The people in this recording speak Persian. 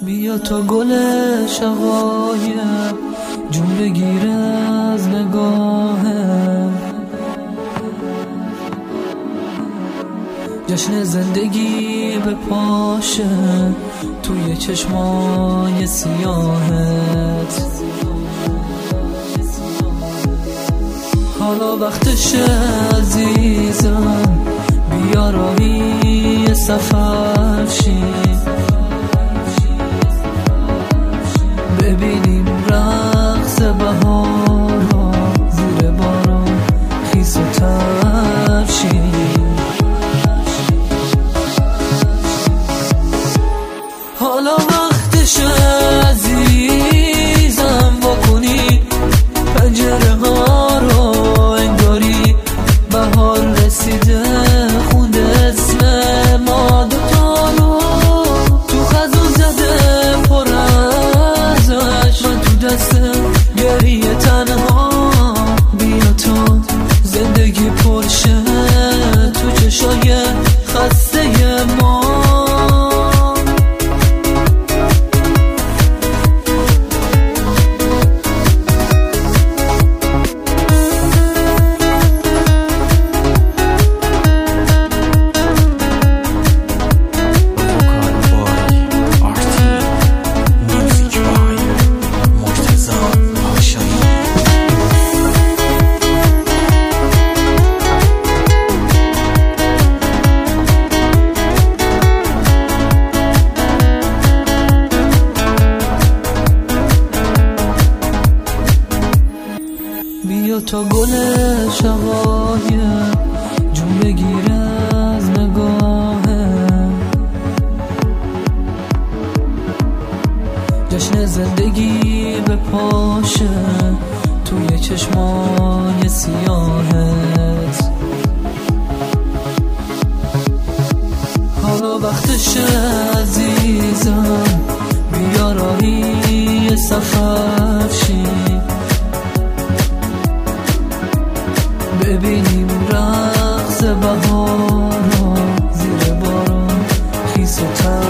بیا تا گل شقایم جون بگیر از نگاهم، جشن زندگی به پاشه توی چشمای سیاهت. حالا وقتشه عزیزم، بیا راهی سفر شیم، ببینیم رقص بهارا زیر باران خیس و تر شیم. حالا وقتشه عزیزم واکنی پنجره ها رو، انگاری بهار رسیده خونده اسم ما دوتا رو، تو خزون زده پر ازش، من تو دستم گریه تنها. بیا تا زندگی پرشه تو چشای خسته ما. بیا تا گل شقایم جون بگیر از نگاهم، جشن زندگی به پاشه توی چشمای سیاهت. حالا وقتشه عزیزم، بیا راهی سفر شیم، ببینیم رقص بهارا زیر باران خیس و تر